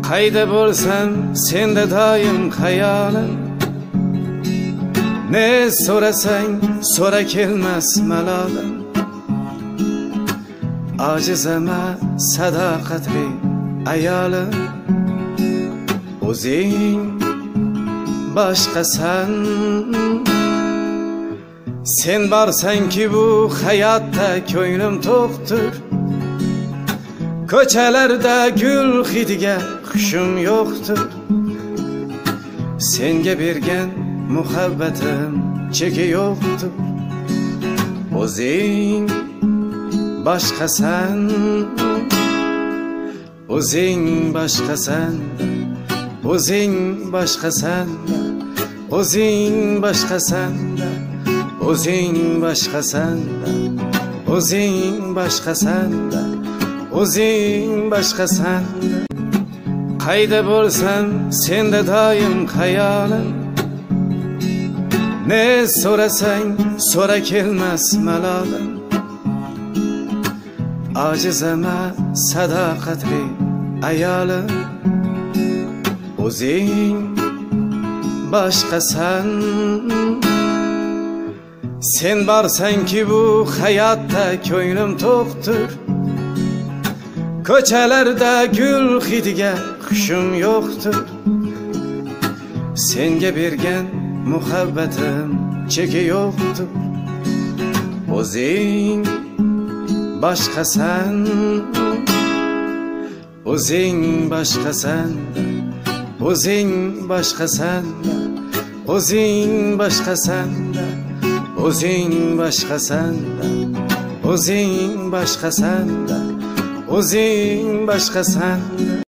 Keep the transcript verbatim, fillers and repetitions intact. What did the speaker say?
Qayda bo'lsam senda doim xayolim, ne so'rasang so'ra kelmas malolim. Ojizama sadoqatli ayolim, o'zing boshqasan. Sen borsanki bu hayotda ko'nglim to'qdir, ko'chalarda gul hidiga xushim yo'qdir. Senga bergan muhabbatim cheki yo'qdir, o'zing boshqasan. O'zing boshqasan, o'zing boshqasan, o'zing boshqasan, o'zing boshqasan, o'zing boshqasan, o'zing boshqasan. Qayda bo'lsam senda doim xayolim, ne so'rasang so'ra kelmas malolim. Ojizama sadoqatli ayolim, o'zing boshqasan. Sen borsanki bu hayotda ko'nglim to'qdir, ko'chalarda gul hidiga xushim yo'qdir. Senga bergan muhabbatim cheki yo'qdir, o'zing boshqasan. O'zing boshqasan, o'zing boshqasan, o'zing boshqasan, o'zing boshqasan, o'zing boshqasan, o'zing boshqasan.